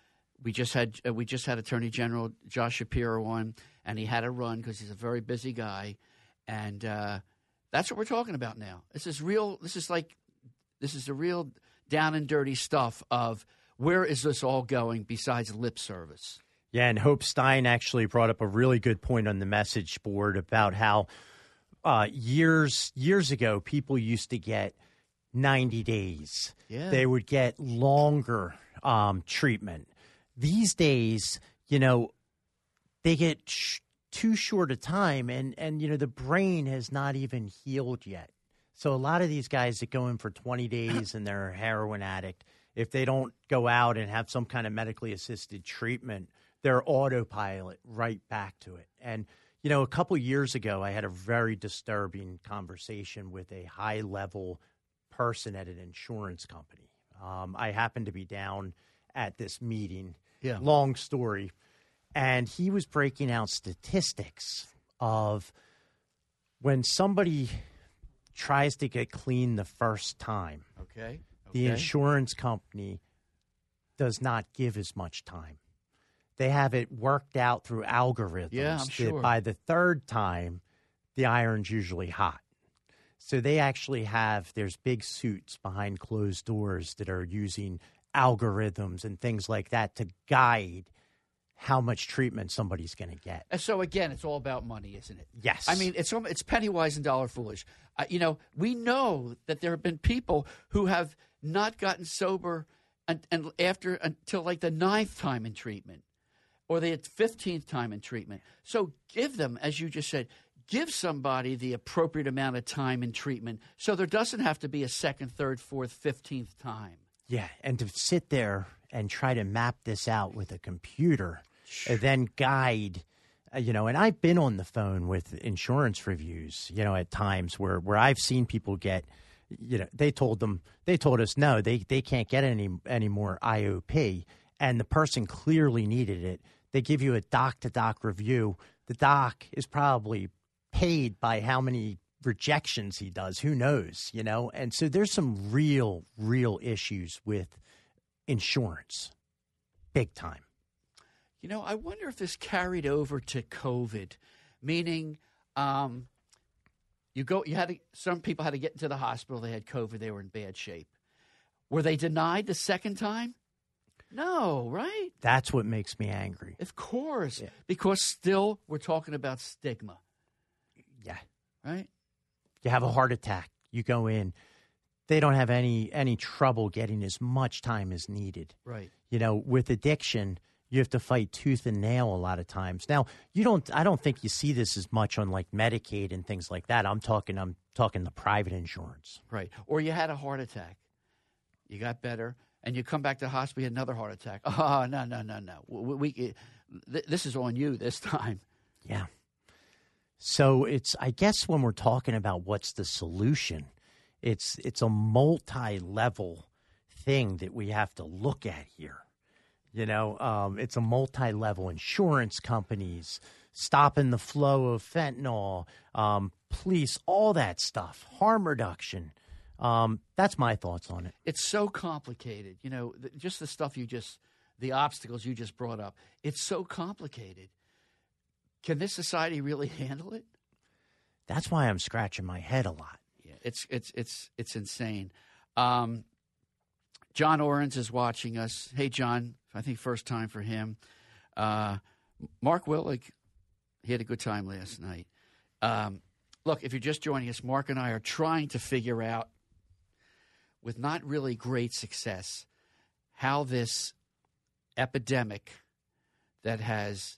we just had uh, we just had Attorney General Josh Shapiro on, and he had to run because he's a very busy guy. And uh, that's what we're talking about now. This is real. This is like this is the real down and dirty stuff of where is this all going besides lip service. Yeah, and Hope Stein actually brought up a really good point on the message board about how uh, years years ago people used to get ninety days. Yeah. They would get longer um, treatment. These days, you know, they get sh- too short a time, and, and, you know, the brain has not even healed yet. So a lot of these guys that go in for twenty days and they're a heroin addict, if they don't go out and have some kind of medically assisted treatment, they're autopilot right back to it. And, you know, a couple years ago, I had a very disturbing conversation with a high-level person at an insurance company. Um, I happened to be down at this meeting. Yeah. Long story. And he was breaking out statistics of when somebody tries to get clean the first time, Okay. the Okay. insurance company does not give as much time. They have it worked out through algorithms Yeah, I'm that sure. by the third time, the iron's usually hot. So they actually have, there's big suits behind closed doors that are using algorithms and things like that to guide how much treatment somebody's going to get. And so again, it's all about money, isn't it? Yes. I mean, it's it's penny wise and dollar foolish. Uh, you know, we know that there have been people who have not gotten sober and, and after until like the ninth time in treatment, or the fifteenth time in treatment. So give them, as you just said, give somebody the appropriate amount of time in treatment so there doesn't have to be a second, third, fourth, fifteenth time. Yeah, and to sit there and try to map this out with a computer and then guide, uh, you know, and I've been on the phone with insurance reviews, you know, at times where, where I've seen people get, you know, they told them, they told us, no, they, they can't get any, any more I O P, and the person clearly needed it. They give you a doc-to-doc review. The doc is probably paid by how many rejections he does. Who knows, you know? And so there's some real, real issues with insurance, big time. You know, I wonder if this carried over to COVID, meaning um, you go, you had to, some people had to get into the hospital. They had COVID. They were in bad shape. Were they denied the second time? No, right? That's what makes me angry. Of course, Yeah. because still we're talking about stigma. Yeah. Right? You have a heart attack. You go in. They don't have any any trouble getting as much time as needed. Right. You know, with addiction, you have to fight tooth and nail a lot of times. Now, you don't. I don't think you see this as much on like Medicaid and things like that. I'm talking. I'm talking the private insurance. Right. Or you had a heart attack. You got better, and you come back to the hospital, you had another heart attack. Oh, no, no, no, no. We, we, th- this is on you this time. Yeah. So it's, I guess when we're talking about what's the solution, it's it's a multi-level thing that we have to look at here. You know, um, it's a multi-level insurance companies, stopping the flow of fentanyl, um, police, all that stuff, harm reduction. Um, that's my thoughts on it. It's so complicated. You know, th- just the stuff you just, the obstacles you just brought up. It's so complicated. Can this society really handle it? That's why I'm scratching my head a lot. Yeah, it's it's it's it's insane. Um, John Orens is watching us. Hey, John, I think first time for him. Uh, Mark Willig, he had a good time last night. Um, look, if you're just joining us, Mark and I are trying to figure out, with not really great success, how this epidemic that has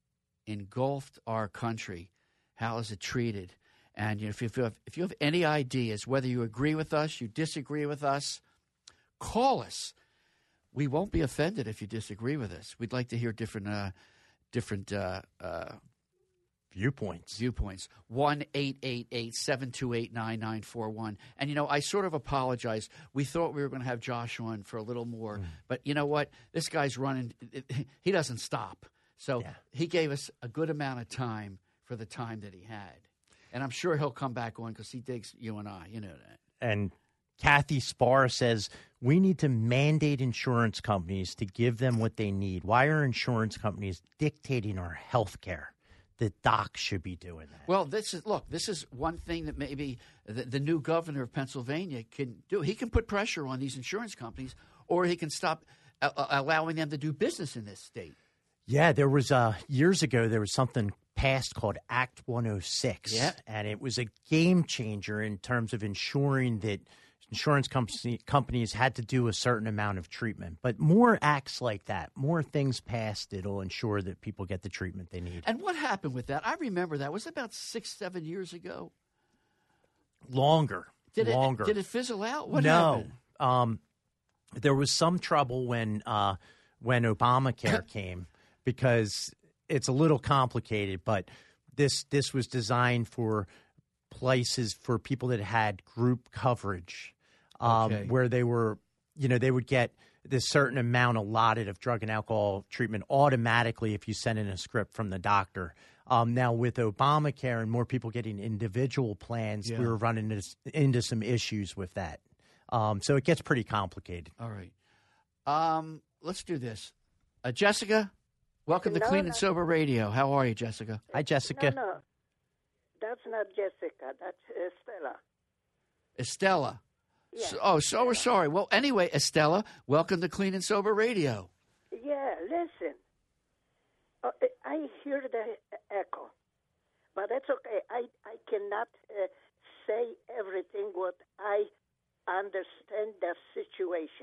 engulfed our country, how is it treated? And you know, if, you have, if you have any ideas, whether you agree with us, you disagree with us, call us. We won't be offended if you disagree with us. We'd like to hear different uh, different uh, uh, viewpoints. Viewpoints. one eight eight eight, seven two eight, nine nine four one. And, you know, I sort of apologize. We thought we were going to have Josh on for a little more. Mm. But you know what? This guy's running. He doesn't stop. So yeah. He gave us a good amount of time for the time that he had. And I'm sure he'll come back on because he digs you and I. You know that. And Kathy Spar says, we need to mandate insurance companies to give them what they need. Why are insurance companies dictating our health care? The docs should be doing that. Well, this is look, this is one thing that maybe the, the new governor of Pennsylvania can do. He can put pressure on these insurance companies, or he can stop uh, allowing them to do business in this state. Yeah, there was uh, years ago, there was something passed called Act one oh six. Yeah. And it was a game changer in terms of ensuring that insurance company, companies had to do a certain amount of treatment. But more acts like that, more things passed, it'll ensure that people get the treatment they need. And what happened with that? I remember that. Was it about six, seven years ago? Longer. Did Longer. It, did it fizzle out? What no. happened? Um, there was some trouble when uh, when Obamacare came because it's a little complicated, but this this was designed for places for people that had group coverage. Um, Okay. where they were, you know, they would get this certain amount allotted of drug and alcohol treatment automatically if you sent in a script from the doctor. Um, now, with Obamacare and more people getting individual plans, Yeah. we were running into, into some issues with that. Um, so it gets pretty complicated. All right. Um, let's do this. Uh, Jessica, welcome to No, Clean no. and Sober Radio. How are you, Jessica? Hi, Jessica. No, no. That's not Jessica. That's uh, Stella. Estella. Yes. So, oh, so we're sorry. Well, anyway, Estella, welcome to Clean and Sober Radio. Yeah, listen. Uh, I hear the echo, but that's okay. I, I cannot uh, say everything what I understand the situation.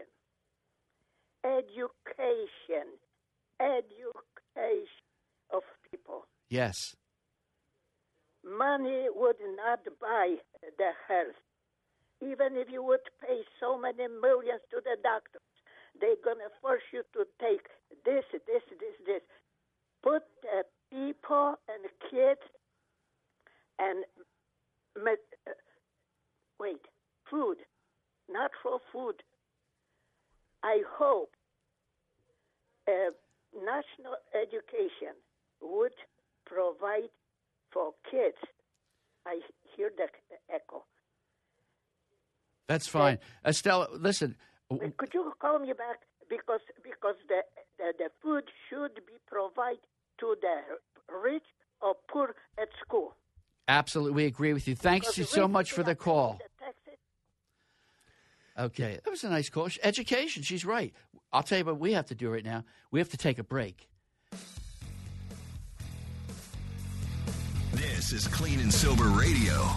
Education. Education of people. Yes. money would not buy the health. Even if you would pay so many millions to the doctors, they're going to force you to take this, this, this, this. Put uh, people and kids and, med- uh, wait, food, natural food. I hope uh, national education would provide for kids. I hear the echo. That's fine. Uh, Estelle, listen. Could you call me back? Because because the, the, the food should be provided to the rich or poor at school. Absolutely. We agree with you. Thanks Because you the so rich much for they the have to call. pay the taxes. Okay. That was a nice call. Education. She's right. I'll tell you what we have to do right now. We have to take a break. This is Clean and Sober Radio.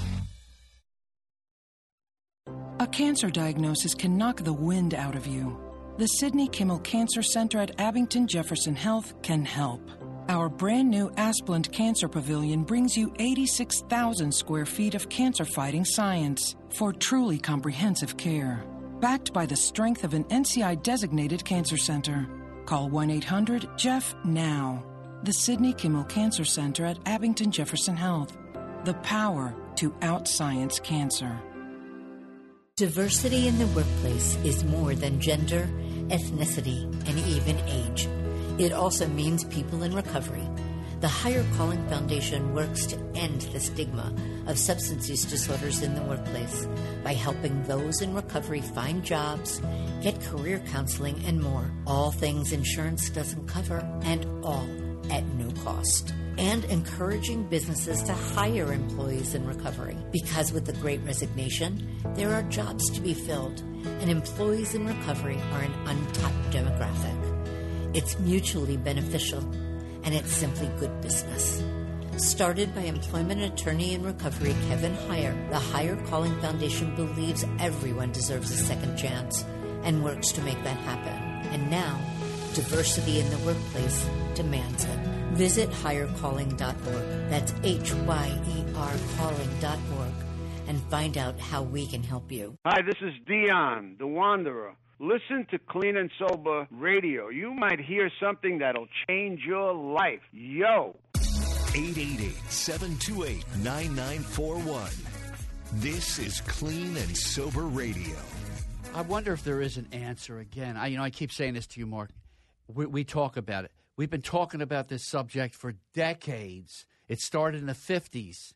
A cancer diagnosis can knock the wind out of you. The Sidney Kimmel Cancer Center at Abington Jefferson Health can help. Our brand new Asplund Cancer Pavilion brings you eighty-six thousand square feet of cancer-fighting science for truly comprehensive care. Backed by the strength of an N C I-designated cancer center. Call one eight hundred J E F F now. The Sidney Kimmel Cancer Center at Abington Jefferson Health. The power to out-science cancer. Diversity in the workplace is more than gender, ethnicity, and even age. It also means people in recovery. The Higher Calling Foundation works to end the stigma of substance use disorders in the workplace by helping those in recovery find jobs, get career counseling, and more. All things insurance doesn't cover, and all at no cost. And encouraging businesses to hire employees in recovery. Because with the Great Resignation, there are jobs to be filled, and employees in recovery are an untapped demographic. It's mutually beneficial, and it's simply good business. Started by employment attorney in recovery Kevin Heyer, the Higher Calling Foundation believes everyone deserves a second chance and works to make that happen. And now, diversity in the workplace demands it. Visit higher calling dot org. That's H Y E R calling dot org and find out how we can help you. Hi, this is Dion, the Wanderer. Listen to Clean and Sober Radio. You might hear something that'll change your life. Yo! eight eight eight, seven two eight, nine nine four one. This is Clean and Sober Radio. I wonder if there is an answer again. I, you know, I keep saying this to you, Mark. We, we talk about it. We've been talking about this subject for decades. It started in the fifties.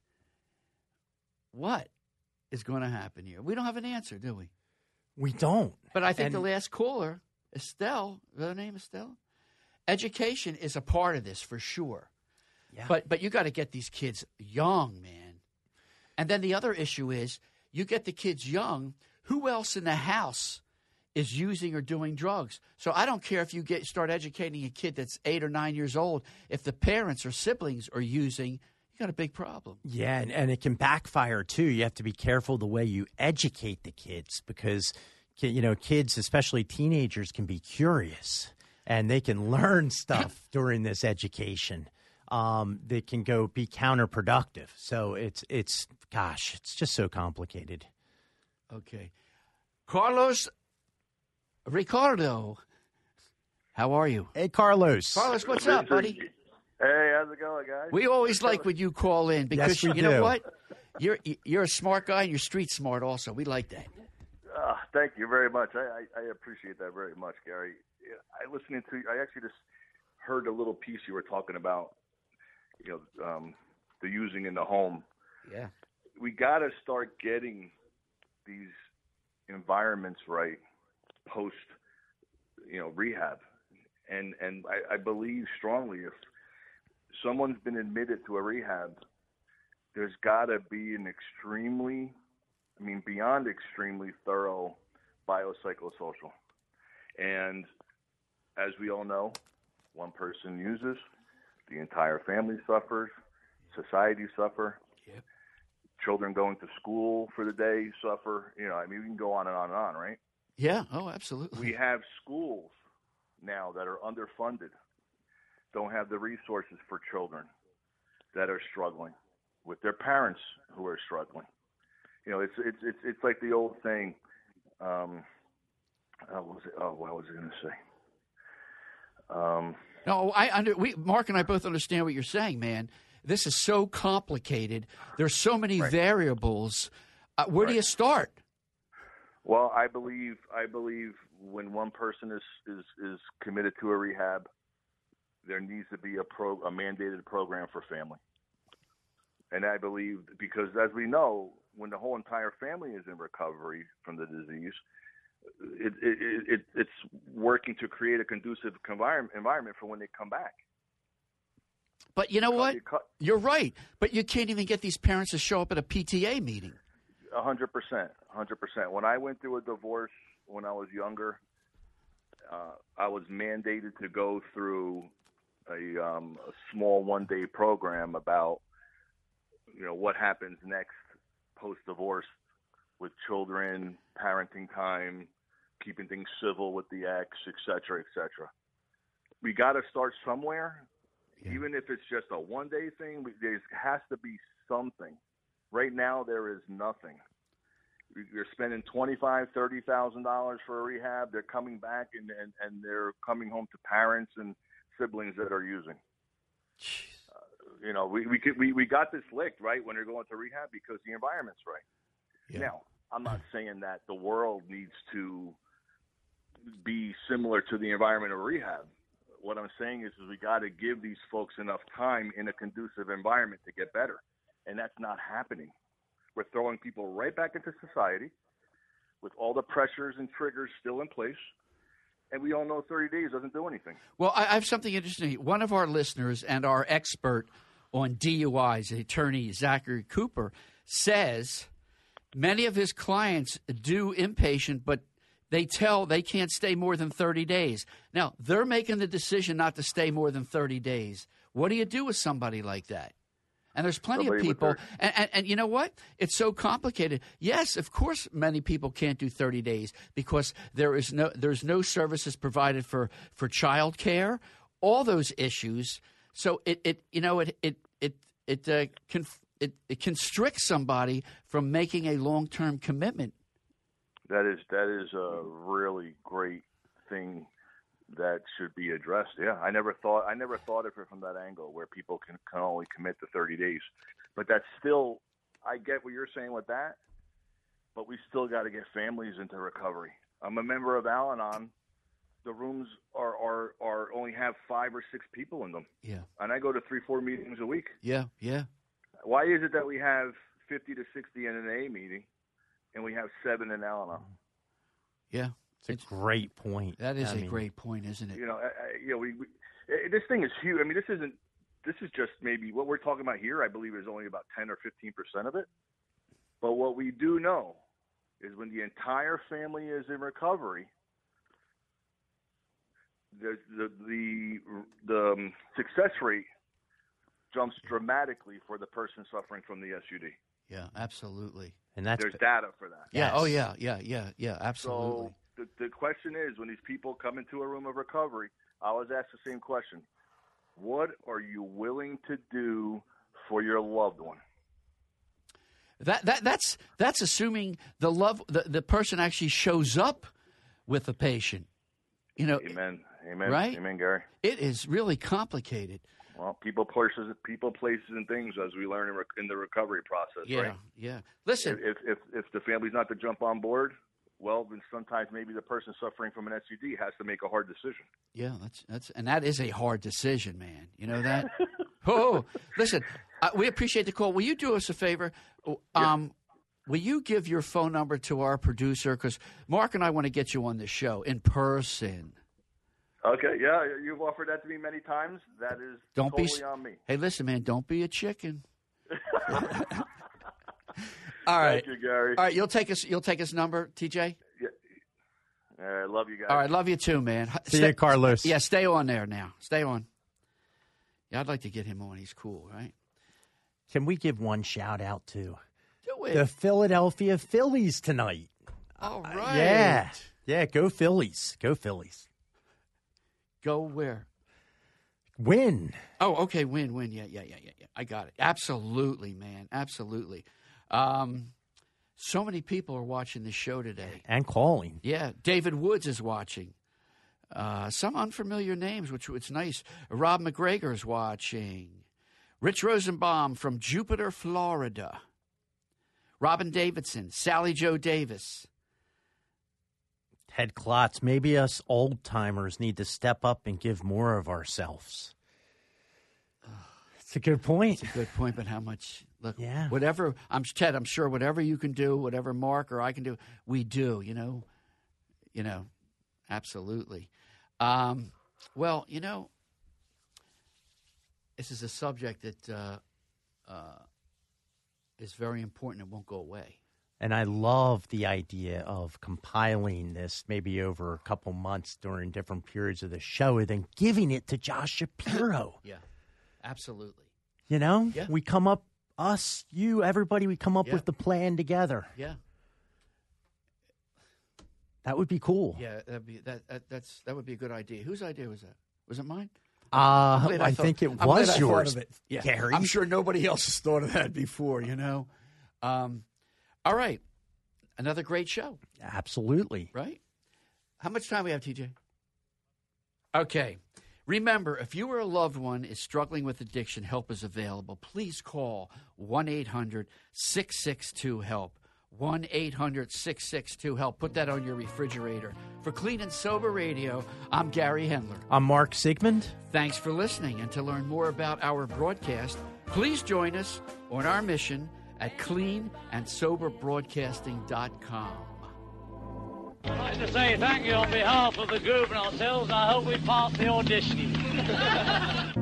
What is going to happen here? We don't have an answer, do we? We don't. But I think And- the last caller, Estelle, is that her name, Estelle? Education is a part of this for sure. Yeah. But but you got to get these kids young, man. And then the other issue is you get the kids young. Who else in the house is using or doing drugs? So I don't care if you get start educating a kid that's eight or nine years old. If the parents or siblings are using, you got a big problem. Yeah, and, and it can backfire too. You have to be careful the way you educate the kids because, ki- you know, kids, especially teenagers, can be curious and they can learn stuff during this education. Um, that can go be counterproductive. So it's it's gosh, it's just so complicated. Okay, Carlos Ricardo, how are you? Hey, Carlos. Carlos, what's up, buddy? Hey, how's it going, guys? We always like when you call in because Yes, we you know do. what, you're you're a smart guy and you're street smart also. We like that. Uh, thank you very much. I, I, I appreciate that very much, Gary. I listening to. I actually just heard a little piece you were talking about. You know, um, the using in the home. Yeah. We got to start getting these environments right post, you know, rehab. And and I, I believe strongly if someone's been admitted to a rehab, there's got to be an extremely, I mean, beyond extremely thorough biopsychosocial. And as we all know, one person uses, the entire family suffers, society suffer, yep. Children going to school for the day suffer. You know, I mean, we can go on and on and on, right? Yeah. Oh, absolutely. We have schools now that are underfunded, don't have the resources for children that are struggling. with their parents who are struggling. You know, it's it's it's it's like the old saying. Um, uh, what was it? Oh, what was I going to say? Um, no, I under we Mark and I both understand what you're saying, man. This is so complicated. There's so many Right. variables. Uh, where do you start? Well, I believe I believe when one person is, is, is committed to a rehab, there needs to be a pro a mandated program for family. And I believe because as we know, when the whole entire family is in recovery from the disease, it, it, it, it it's working to create a conducive environment environment for when they come back. But you know what? You cut- You're right. But you can't even get these parents to show up at a P T A meeting. A hundred percent, a hundred percent. When I went through a divorce when I was younger, uh, I was mandated to go through a, um, a small one-day program about, you know, what happens next post-divorce with children, parenting time, keeping things civil with the ex, et cetera, et cetera. We got to start somewhere, even if it's just a one-day thing. We, there has to be something. Right now, there is nothing. You're spending twenty-five thousand dollars, thirty thousand dollars for a rehab. They're coming back, and, and, and they're coming home to parents and siblings that are using. Uh, you know, we we, could, we we got this licked, right, when they're going to rehab because the environment's right. Yeah. Now, I'm not saying that the world needs to be similar to the environment of rehab. What I'm saying is, is we got to give these folks enough time in a conducive environment to get better. And that's not happening. We're throwing people right back into society with all the pressures and triggers still in place. And we all know thirty days doesn't do anything. Well, I, I have something interesting. One of our listeners and our expert on D U Is, the attorney Zachary Cooper, says many of his clients do inpatient, but they tell they can't stay more than thirty days. Now, they're making the decision not to stay more than thirty days. What do you do with somebody like that? And there's plenty Somebody of with people, their- and, and, and you know what? It's so complicated. Yes, of course, many people can't do thirty days because there is no there's no services provided for for child care, all those issues. So it, it you know it it it it uh, conf- it, it constricts somebody from making a long term commitment. That is that is a really great thing that should be addressed. Yeah, I never thought I never thought of it from that angle where people can, can only commit to thirty days. But that's still, I get what you're saying with that, but we still got to get families into recovery. I'm a member of Al-Anon. The rooms are, are, are only have five or six people in them. Yeah. And I go to three, four meetings a week. Yeah, yeah. Why is it that we have fifty to sixty in an A meeting and we have seven in Al-Anon? Yeah. It's a great point. That is I a mean, great point, isn't it? You know, I, I, you know, we, we eh, this thing is huge. I mean, this isn't. This is just maybe what we're talking about here. I believe is only about ten or fifteen percent of it. But what we do know is when the entire family is in recovery, the the the, the um, success rate jumps dramatically for the person suffering from the S U D. Yeah, absolutely. And that's There's data for that. Yeah. Oh, yeah. Yeah. Yeah. Yeah. Absolutely. So the, the question is, when these people come into a room of recovery, I always ask the same question. What are you willing to do for your loved one? That that that's that's assuming the love the, the person actually shows up with the patient. You know, Amen. Amen. Right? Amen, Gary. It is really complicated. Well, people, places, people, places, and things, as we learn in, rec- in the recovery process, Yeah, right? yeah. Listen, If, if if the family's not to jump on board, well, then sometimes maybe the person suffering from an S U D has to make a hard decision. yeah, that's that's and that is a hard decision, man. You know that. Oh, listen, uh, we appreciate the call. Will you do us a favor? Um, will you give your phone number to our producer? Because Mark and I want to get you on the show in person. Okay, yeah, you've offered that to me many times. That is Don't totally be. on me. Hey, listen, man. Don't be a chicken. All right, Thank you, Gary. All right, you'll take us. You'll take us number, T J. Yeah. I love you guys. All right, love you too, man. See you, Carlos. Yeah, stay on there now. Stay on. Yeah, I'd like to get him on. He's cool, right? Can we give one shout out to Do it. the Philadelphia Phillies tonight? All right. Yeah. Yeah, go Phillies. Go Phillies. Go where? Win. Oh, okay, win, win. Yeah, yeah, yeah, yeah, yeah. I got it. Absolutely, man. Absolutely. Um, so many people are watching this show today. And calling. Yeah. David Woods is watching. Uh, some unfamiliar names, which it's nice. Rob McGregor is watching. Rich Rosenbaum from Jupiter, Florida. Robin Davidson. Sally Joe Davis. Ted Klotz, maybe us old-timers need to step up and give more of ourselves. It's a good point. It's a good point, but how much? Look, yeah. whatever, I'm Ted, I'm sure whatever you can do, whatever Mark or I can do, we do, you know? You know, absolutely. Um, well, you know, this is a subject that uh, uh, is very important and won't go away. And I love the idea of compiling this maybe over a couple months during different periods of the show and then giving it to Josh Shapiro. Yeah, absolutely. You know, yeah. we come up, us, you, everybody, we come up yeah. with the plan together. Yeah. That would be cool. Yeah, that'd be, that, that, that's, that would be a good idea. Whose idea was that? Was it mine? Uh, I, I thought, think it I'm was yours, it. Yeah. Gary. I'm sure nobody else has thought of that before, you know. Um, all right. Another great show. Absolutely. Right? How much time we have, T J? Okay. Remember, if you or a loved one is struggling with addiction, help is available. Please call one eight hundred six six two HELP. one eight hundred six six two HELP. Put that on your refrigerator. For Clean and Sober Radio, I'm Gary Hendler. I'm Mark Sigmund. Thanks for listening. And to learn more about our broadcast, please join us on our mission at clean and sober broadcasting dot com. I'd like to say thank you on behalf of the group and ourselves. I hope we pass the audition.